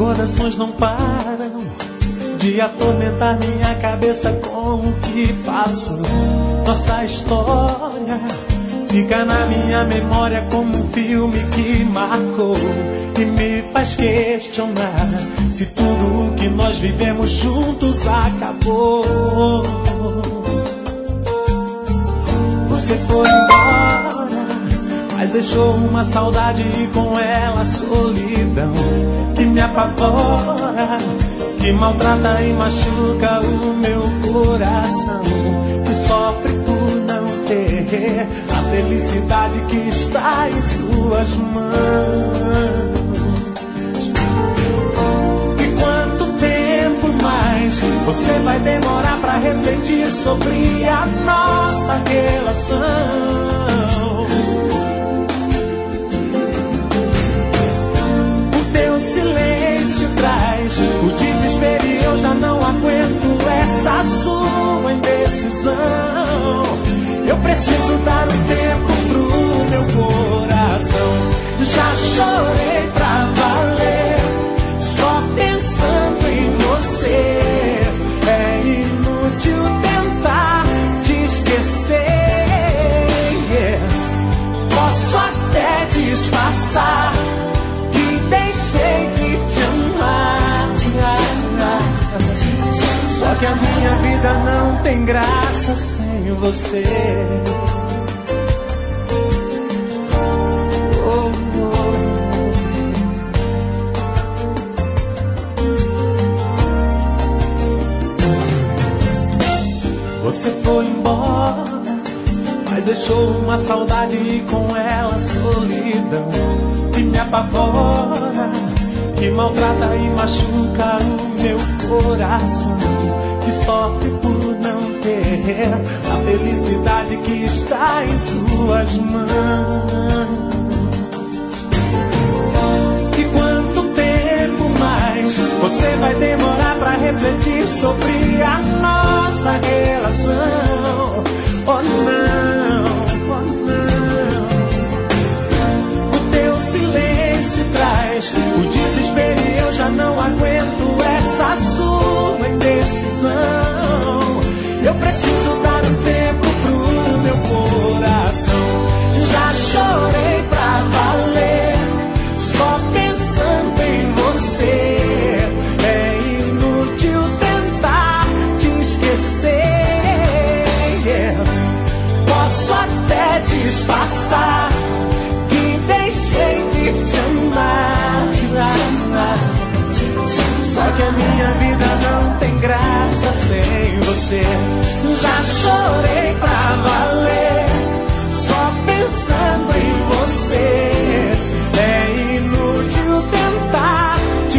Recordações não param de atormentar minha cabeça com o que passo. Nossa história fica na minha memória como um filme que marcou e me faz questionar se tudo o que nós vivemos juntos acabou. Você foi embora, mas deixou uma saudade e com ela a solidão que me apavora, que maltrata e machuca o meu coração, que sofre por não ter a felicidade que está em suas mãos. E quanto tempo mais você vai demorar pra refletir sobre a nossa relação? O desespero e eu já não aguento essa sua indecisão. Eu preciso dar um tempo pro meu coração. Já chorei pra valer, só pensando em você. É inútil tentar te esquecer. Posso até disfarçar que deixei de te amar. Só que a minha vida não tem graça sem você. Oh, oh. Você foi embora, mas deixou uma saudade e com ela a solidão que me apavora, que maltrata e machuca o meu coração, que sofre por não ter a felicidade que está em suas mãos. E quanto tempo mais você vai demorar pra refletir sobre a nossa relação? Oh não, oh não. O teu silêncio traz o desespero e eu já não aguento essa sua indecisão. Eu preciso dar um tempo pro meu coração. Já chorei pra valer, só pensando em você. É inútil tentar te esquecer. Posso até disfarçar que deixei de te amar. Só que a minha vida não tem graça sem você. Já chorei pra valer, só pensando em você. É inútil tentar te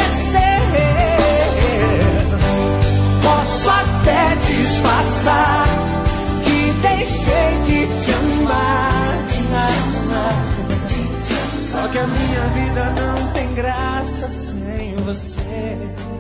esquecer. Posso até disfarçar que deixei de te amar. Só que a minha vida não tem graça sem você.